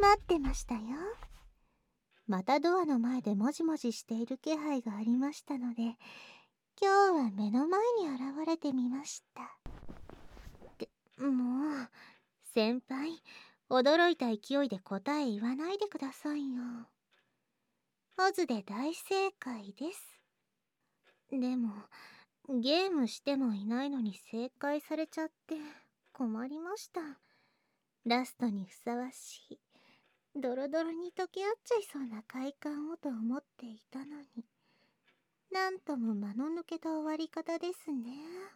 待ってましたよ。またドアの前でもじもじしている気配がありましたので、今日は目の前に現れてみました。もう、先輩、驚いた勢いで答え言わないでくださいよ。オズで大正解です。でも、ゲームしてもいないのに正解されちゃって困りました。ラストにふさわしい、ドロドロに溶け合っちゃいそうな快感をと思っていたのに、なんとも間の抜けた終わり方ですね。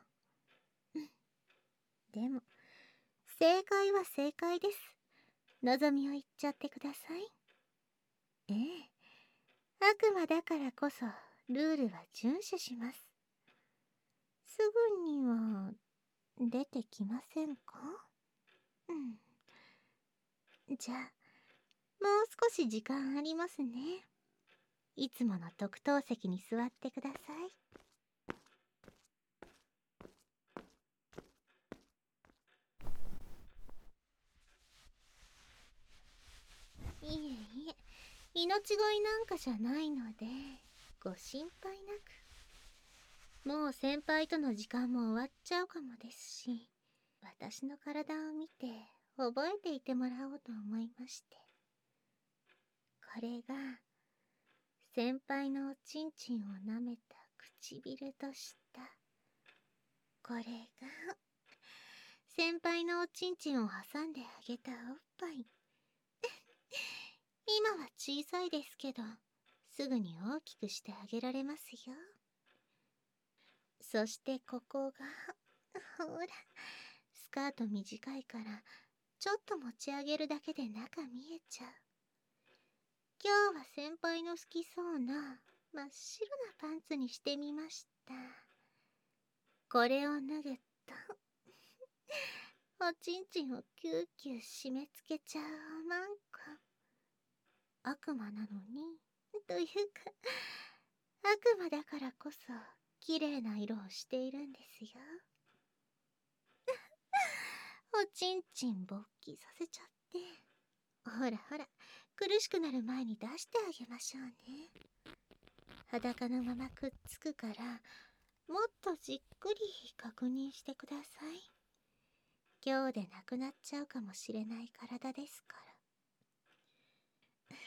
でも、正解は正解です。望みを言っちゃってください。ええ、悪魔だからこそルールは遵守します。すぐには出てきませんか？じゃあ、もう少し時間ありますね。いつもの特等席に座ってください。いえいえ、命乞いなんかじゃないので、ご心配なく。もう先輩との時間も終わっちゃうかもですし、私の体を見て覚えていてもらおうと思いまして。これが、先輩のおちんちんを舐めた唇とした。これが、先輩のおちんちんを挟んであげたおっぱい。今は小さいですけど、すぐに大きくしてあげられますよ。そしてここが、ほら、スカート短いから、ちょっと持ち上げるだけで中見えちゃう。今日は先輩の好きそうな真っ白なパンツにしてみました。これを脱ぐとおちんちんをキューキュー締め付けちゃうなんか悪魔なのにというか、悪魔だからこそ綺麗な色をしているんですよ。おちんちん勃起させちゃって、ほらほら、苦しくなる前に出してあげましょうね。裸のままくっつくから、もっとじっくり確認してください。今日でなくなっちゃうかもしれない体ですから。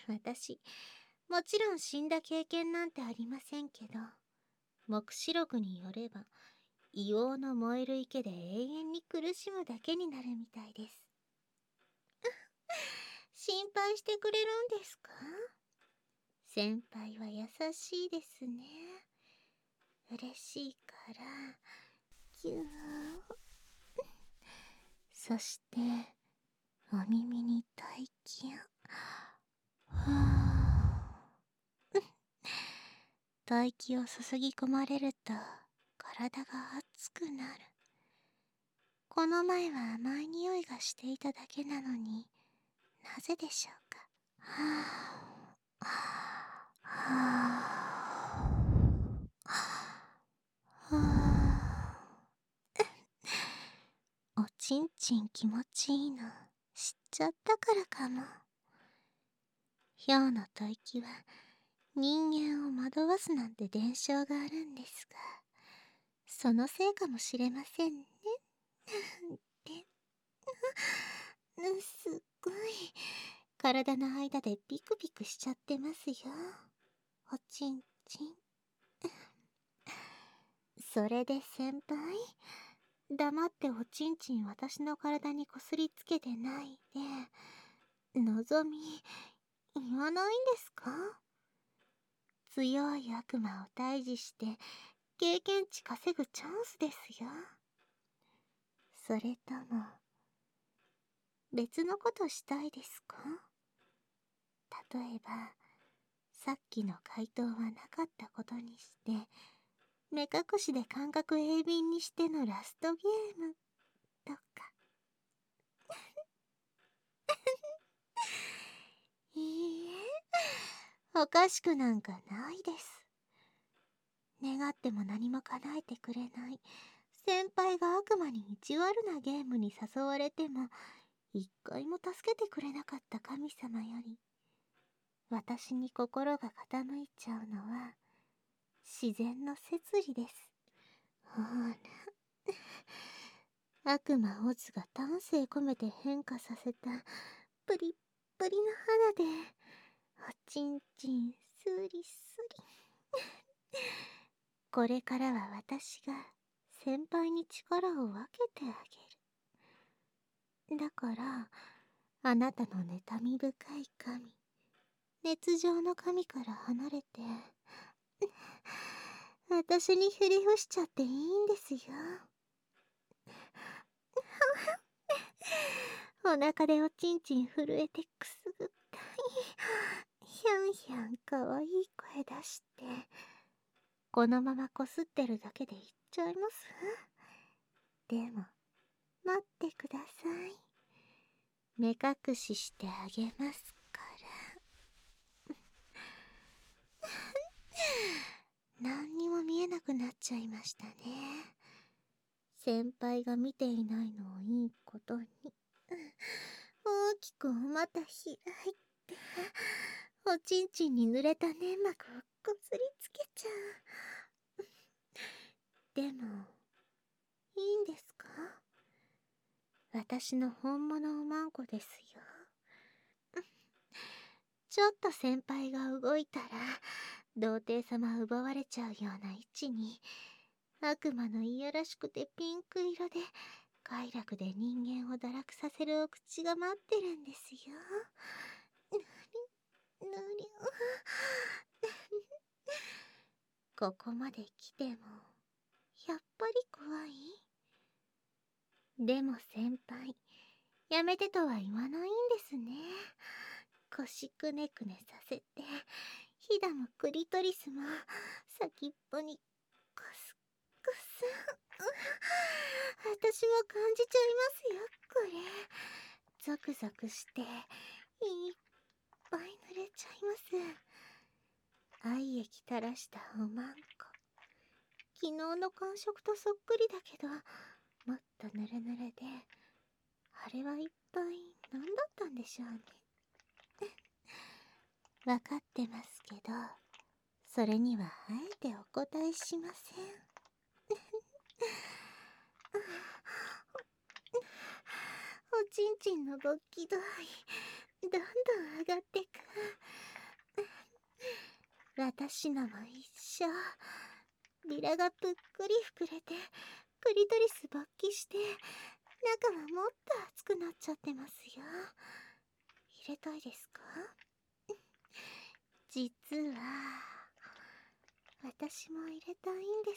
私、もちろん死んだ経験なんてありませんけど、黙示録によれば、硫黄の燃える池で永遠に苦しむだけになるみたいです。心配してくれるんですか？先輩は優しいですね。嬉しいから、ぎゅー。そして、お耳に大気を。大気を注ぎ込まれると、体が熱くなる。この前は甘い匂いがしていただけなのに、なぜでしょうか。おちんちん気持ちいいの知っちゃったからかも。ヒョウの吐息は人間を惑わすなんて伝承があるんですが、そのせいかもしれませんね。すっごい体の間でビクビクしちゃってますよ、おちんちん。それで先輩、黙っておちんちん私の体にこすりつけてないで、のぞみ、言わないんですか？強い悪魔を退治して経験値稼ぐチャンスですよ。それとも別のことしたいですか？例えばさっきの回答はなかったことにして、目隠しで感覚鋭敏にしてのラストゲームとか。いいえ、おかしくなんかないです。願っても何も叶えてくれない先輩が悪魔に意地悪なゲームに誘われても一回も助けてくれなかった神様より、私に心が傾いちゃうのは、自然の摂理です。ほら、悪魔オズが丹精込めて変化させたプリップリの肌で、おちんちんスリスリ。これからは私が先輩に力を分けてあげる。だから、あなたの妬み深い神、熱情の神から離れて、私にふり伏しちゃっていいんですよ。お腹でおちんちん震えてくすぐったい。ひゃんひゃんかわいい声出して、このままこすってるだけでいっちゃいます？でも、待ってください。目隠ししてあげますから。何にも見えなくなっちゃいましたね。先輩が見ていないのをいいことに。大きくお股開いて、おちんちんに濡れた粘膜をこすりつけちゃう。でも、いいんですか？私の本物おまんこですよ。ちょっと先輩が動いたら、童貞様奪われちゃうような位置に、悪魔のいやらしくてピンク色で、快楽で人間を堕落させるお口が待ってるんですよ。ぬりここまで来ても、やっぱり怖い？でも先輩、やめてとは言わないんですね。腰くねくねさせて、ひだもクリトリスも先っぽにクスクス。私も感じちゃいますよ、これ。ゾクゾクして、いっぱい濡れちゃいます。愛液垂らしたおまんこ。昨日の感触とそっくりだけど、もっとぬるぬるで、あれは一体何だったんでしょうね。わかってますけど、それにはあえてお答えしません。おちんちんの勃起度合い、どんどん上がってく。私のも一緒。ビラがぷっくり膨れて、クリトリス勃起して、中はもっと熱くなっちゃってますよ。入れたいですか？実は、私も入れたいんです。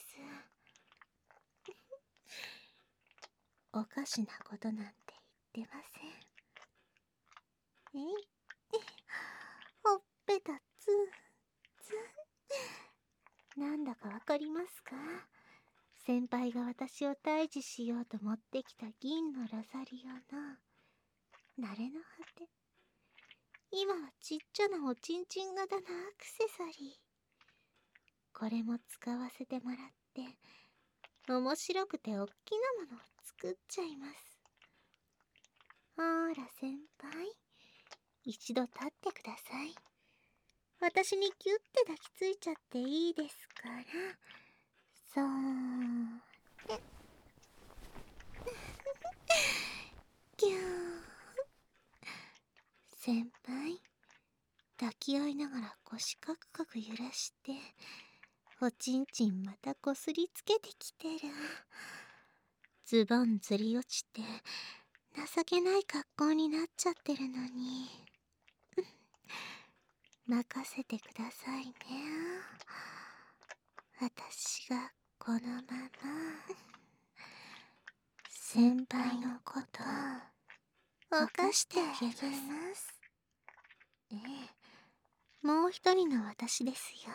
おかしなことなんて言ってません。ほっぺたツンツン。なんだかわかりますか？先輩が私を退治しようと持ってきた銀のロザリオの慣れの果て。今はちっちゃなおちんちん型のアクセサリー。これも使わせてもらって、面白くておっきなものを作っちゃいます。ほーら先輩、一度立ってください。私にキュッて抱きついちゃっていいですから。そーれ。ぎゅー。先輩、抱き合いながら腰カクカク揺らして、おちんちんまたこすりつけてきてる。ズボンずり落ちて、情けない格好になっちゃってるのに。任せてくださいね。私がこのまま先輩のこと犯してあげます。ええ、もう一人の私ですよ。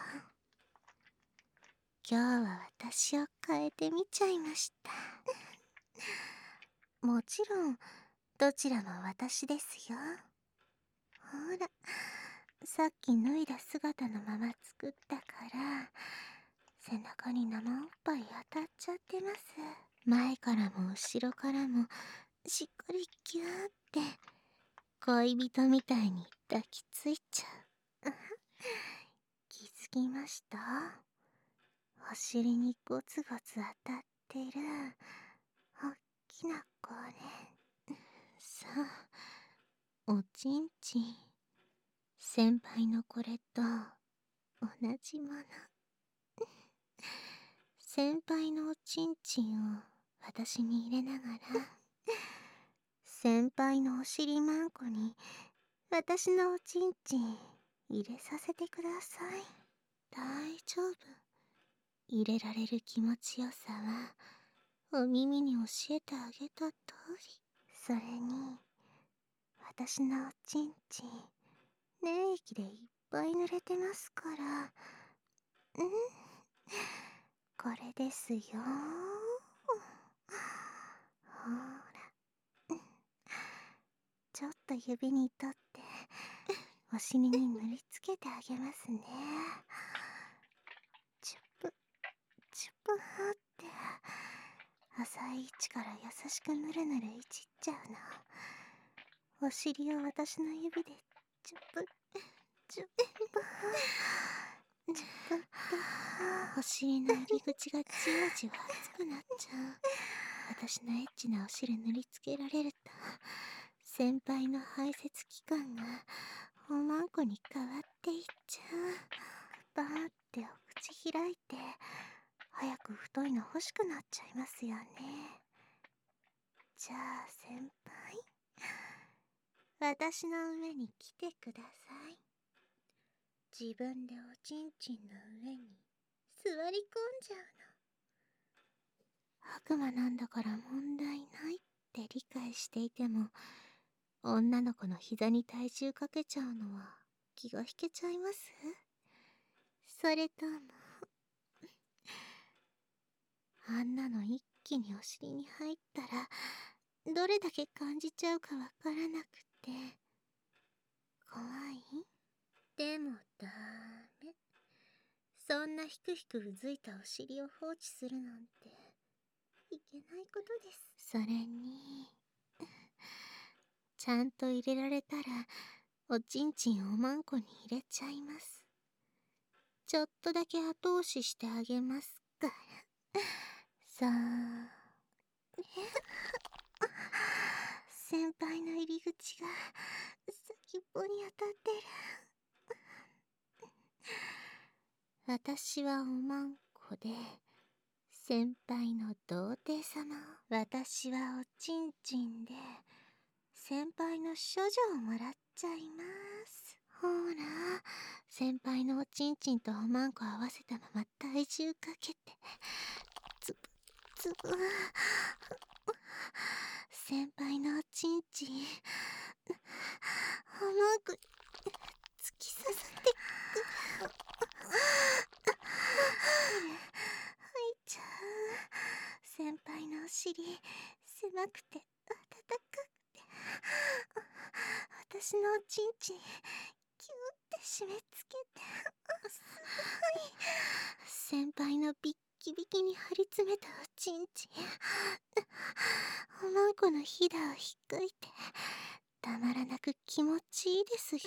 今日は私を変えてみちゃいました。もちろんどちらも私ですよ。ほら、さっき脱いだ姿のまま作ったから、背中に生おっぱい当たっちゃってます。前からも後ろからもしっかりギューって恋人みたいに抱きついちゃう。気づきました？お尻にゴツゴツ当たってるおっきなこれ。さあ、おちんちん。先輩のこれと同じもの。先輩のおちんちんを私に入れながら、先輩のお尻マンコに私のおちんちん入れさせてください。大丈夫。入れられる気持ちよさはお耳に教えてあげた通り。それに私のおちんちん粘液でいっぱい濡れてますから。これですよ。ほら、ちょっと指に取ってお尻に塗りつけてあげますね。チュップチュップって、浅い位置から優しくぬるぬるいじっちゃうの。お尻を私の指でチュップチュップチュップお尻の入り口がじわじわ熱くなっちゃう。私のエッチなお尻塗りつけられると、先輩の排泄器官がおまんこに変わっていっちゃう。バーってお口開いて、早く太いの欲しくなっちゃいますよね。じゃあ先輩、私の上に来てください。自分でおちんちんの上に座り込んじゃうの。悪魔なんだから問題ないって理解していても、女の子の膝に体重かけちゃうのは気が引けちゃいます？それとも、あんなの一気にお尻に入ったらどれだけ感じちゃうかわからなくて怖い？でもダメ。そんなひくひくうずいたお尻を放置するなんていけないことです。それに、ちゃんと入れられたらおちんちんおまんこに入れちゃいます。ちょっとだけ後押ししてあげますから。さあ、先輩の入り口が先っぽに当たってる。私はおまんこで先輩の童貞様。私はおちんちんで先輩の処女をもらっちゃいます。ほら、先輩のおちんちんとおまんこ合わせたまま体重かけてつぶつぶ。先輩のおちんちんおまんこ突き刺さってくる。入っちゃう。先輩のお尻狭くて暖かくて、私のおちんちんキューって締め付けて、すごい。先輩のビッキビキに張り詰めたおちんちん、おまんこのひだをひっかいてたまらなく気持ちいいですよ。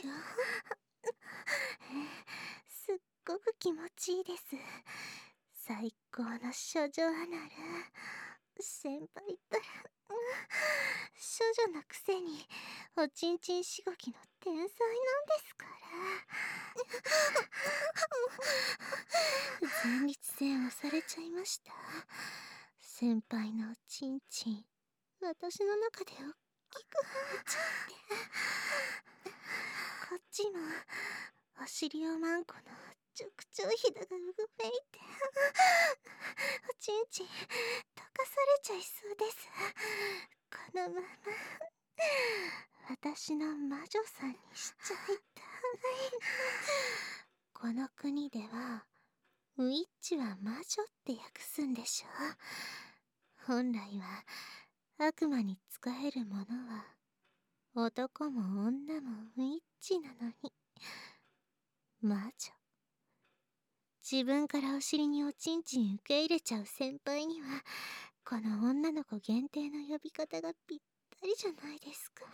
すっごく気持ちいいです。最高の処女アナル。先輩ったら、処女のくせにおちんちんしごきの天才なんですから。前立腺押されちゃいました。先輩のおちんちん私の中でおっきくなっちゃって、こっちもお尻おまんこの直腸ひだがうごめいて、おちんちん溶かされちゃいそうです。このまま私の魔女さんにしちゃいたい。この国ではウィッチは魔女って訳すんでしょ。本来は悪魔に仕える者は男も女もウィッチなのに、魔女。自分からお尻におちんちん受け入れちゃう先輩にはこの女の子限定の呼び方がぴったりじゃないですか。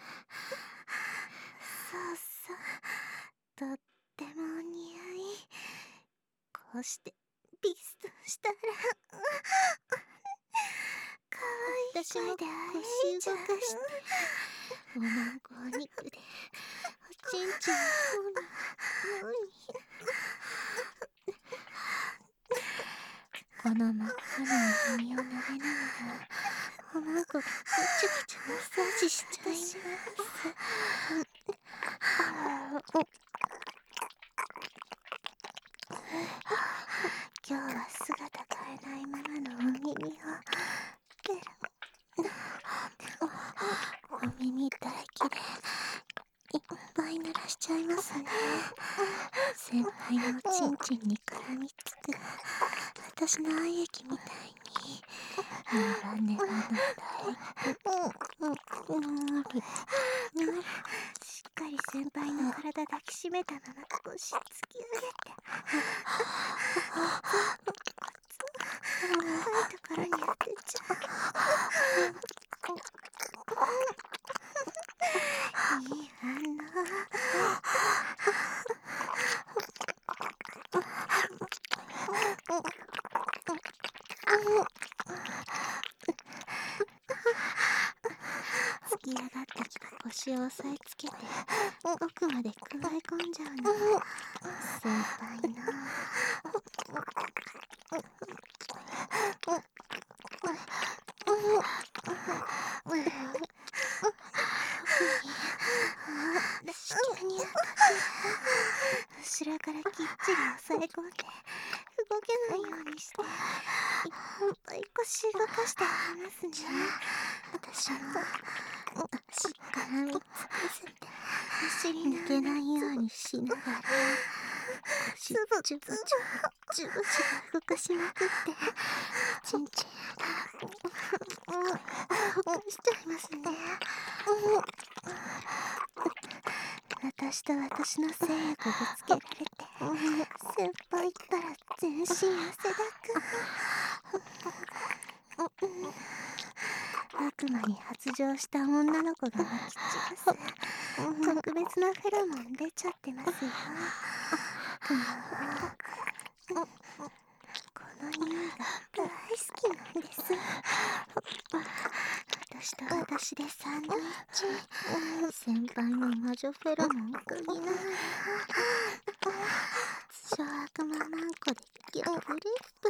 そうそう、とってもお似合い。こうしてビスとしたらかわいい声で腰動かしておまんこお肉でおちんちんをもみもみ、この真っ赤なお耳を舐めながらおまんこがぐちゅぐちゅマッサージしちゃいます。今日は姿変えないままのお耳をペロお耳唾液でいっぱい濡らしちゃいますね。先輩のおちんちんに絡みつく私の愛液みたいにネバネバの唾液ぬりぬり、しっかり先輩の体抱きしめたまま腰突き上げて深いところに当てちゃう。いい反応。突き上がってきた腰を押さえつけて奥までくわえ込んじゃうの先輩の子宮に当たって後ろからきっちり押さえ込んで動けないようにしていっぱい腰動かしてあげますね。私も足から3つ伏せて走り抜けないようにしながら腰ジュブジュブジュブジュブ動かしまくってちんちん動かしちゃいますね。私と私の性欲ぶつけられて先輩ったら全身汗だく悪魔に発情した女の子がまき散らす特別なフェロモン出ちゃってますよ。この匂いが大好きなんです。私と私でサンドイッチ先輩の魔女フェロモン嗅ぎながら通称悪魔マンコでギャグリップ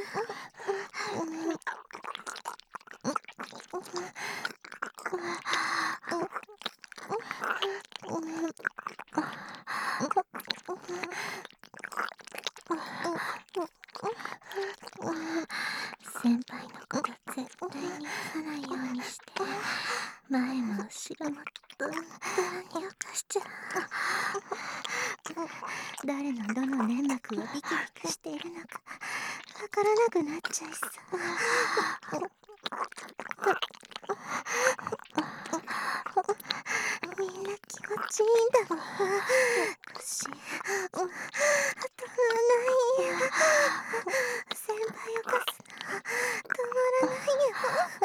先輩のこと絶対にさないようにして前も後ろもどんどんに動かしちゃう。誰のどの粘膜がビキビキしているのかわからなくなっちゃいそう。みんな気持ちいいんだもん。腰止まらないよ。先輩をかすの止まらないよ。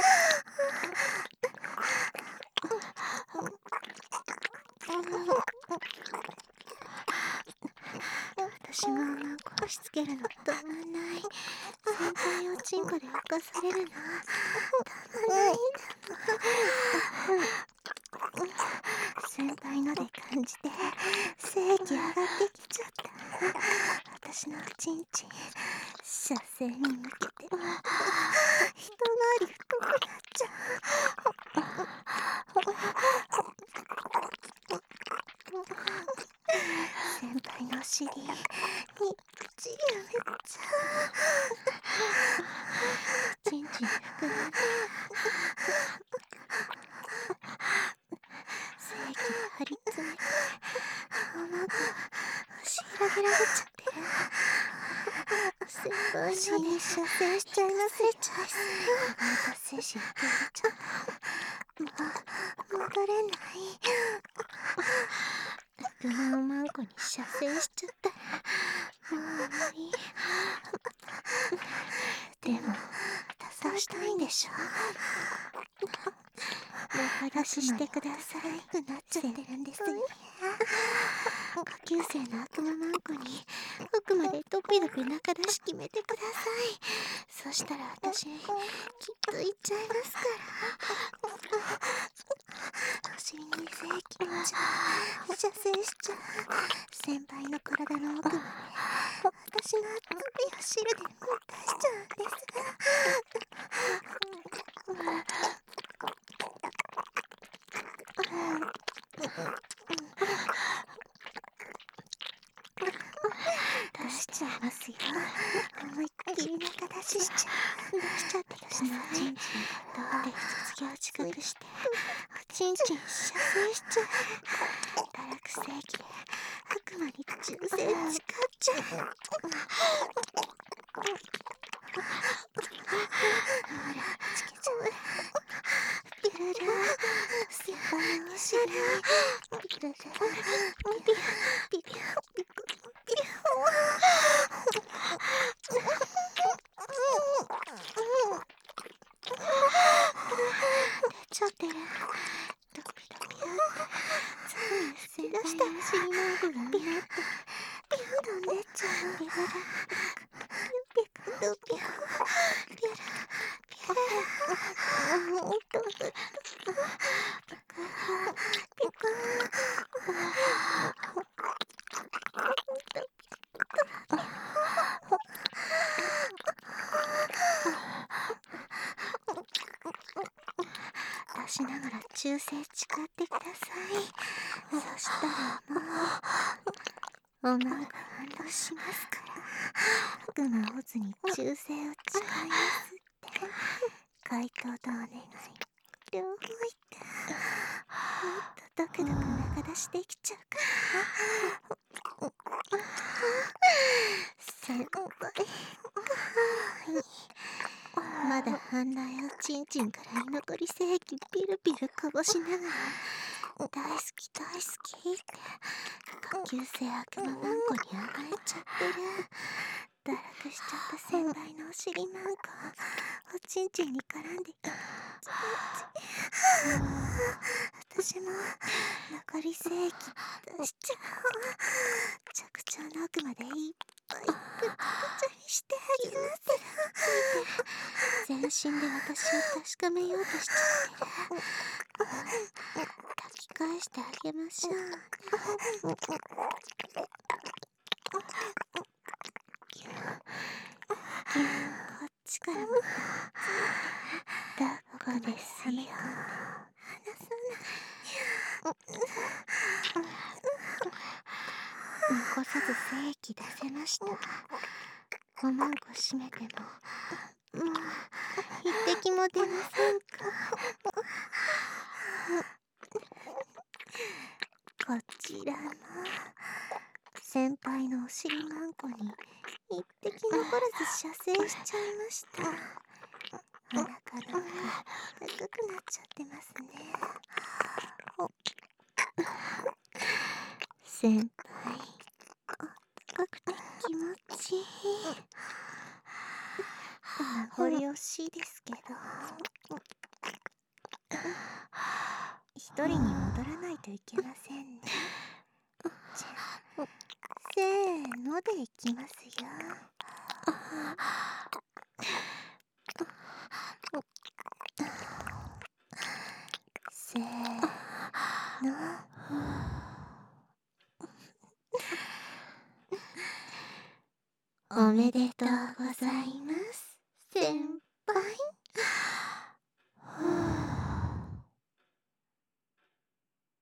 私もマンコ押し付けるの止まんない。先輩をチンコで浮かされるのたまらないんだもん。先輩ので感じて性気上がってきちゃった。私のチンチン射精に向けて一回り太くなっちゃう。先輩のお尻にっちり埋めちゃう。チンチン膨らんで精液が張り詰めておまんこ押し広げられちゃってる。先輩のに射精しちゃいますよ。また精子受け入れちゃった。もう戻れない。悪魔おまんこに射精しちゃったらもう無理。でもまたそうしたいんでしょ。もう裸察してください。なっちゃってるんですよ。下級生の悪魔マンコに奥までドピドピ中出し決めてください。そしたら私きっと行っちゃいますから。お尻に精液の血が射精しちゃう。先輩の体の奥まで私の首を汁で出しちゃうんです。出しちゃいますよ。思いっきり中出ししちゃう。出しちゃってください。私のおちんちんからで卒業近くしておちんちん射精しちゃう。堕落正義で悪魔に忠誠誓っちゃう。ほらつけちゃう。ピルル先輩のお尻にピルルピルピルピルピル出ちゃってる。ドピドピついに先輩のお尻の奥が見えてピュンと出ちゃう。ピルルピクルピクピルピル出しながら忠誠誓ってください。そしたらもうおまんが反応しますから。悪魔オズに忠誠を誓いますって回答とお願い両方言ってもっとドクドク中出しできちゃうから先輩まだ半来おちんちんから居残り精液ピルピルこぼしながら大好き大好きって下級生悪魔マンコに甘えちゃってる。堕落しちゃった先輩のお尻マンコおちんちんに絡んで気持ちいい。私も残り精液出しちゃう。直腸の奥までいっぱいぐちゃぐちゃにしてあげます。全身で私を確かめようとしちゃって抱き返してあげましょう。こっちからも抱っこですよ。離さない残さず精液出せました。おまんこ閉めてももう一滴も出ませんか。こちらも先輩のお尻マンコに一滴残らず射精しちゃいました。お腹の奥高くなっちゃってますね。先輩あったかくて気持ちいい。名残惜しいですけど一人に戻らないといけませんね。じゃあせーのでいきますよ。せーのおめでとうございます先輩。